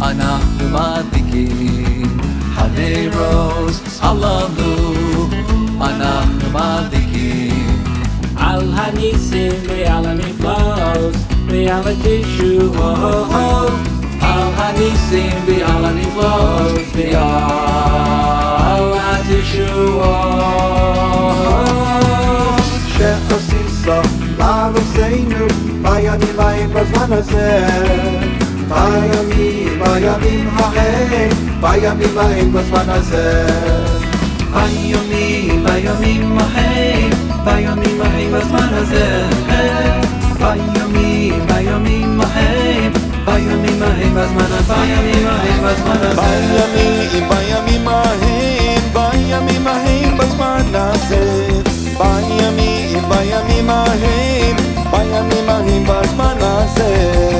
אנחנו מדליקים הנרות הללו, אנחנו מדליקים על הניסים ועל הנפלאות ועל התשועות, על הניסים ועל הנפלאות ועל התשועות שעשית לאבותינו בימים ההם בזמן הזה, בימים ההם בזמן הזה, בימים ההם בזמן הזה, בימים ההם בזמן הזה, בימים ההם בזמן הזה, בימים ההם בזמן הזה.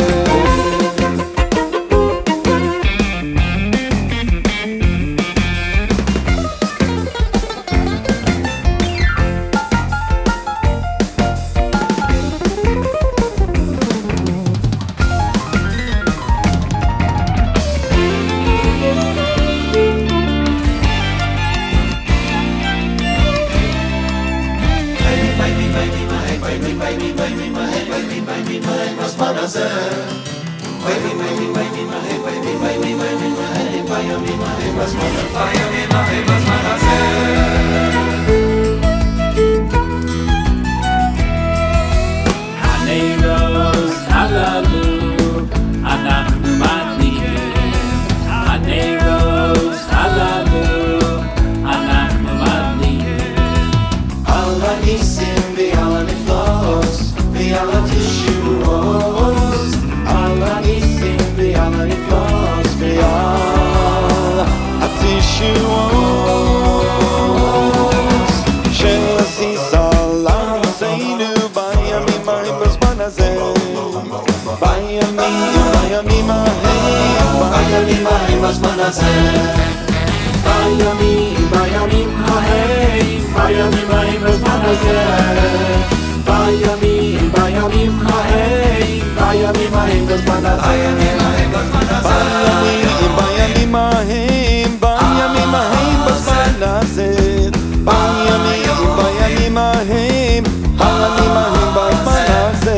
הנרות הללו אנחנו מדליקים, הנרות הללו אנחנו מדליקים על הניסים ועל הנפלאות ועל התשועות, על הניסים ועל הנפלאות ועל התשועות שעשית לאבותינו בימים ההם בזמן הזה, בימים ההם בזמן הזה, בימים ההם בזמן הזה, בימים ההם בזמן הזה, בימים ההם בזמן הזה.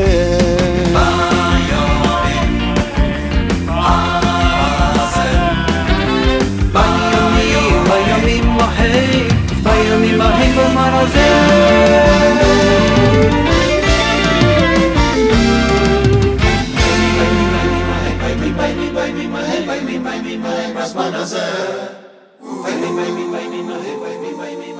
בימים ההם בזמן הזה, בזמן הזה.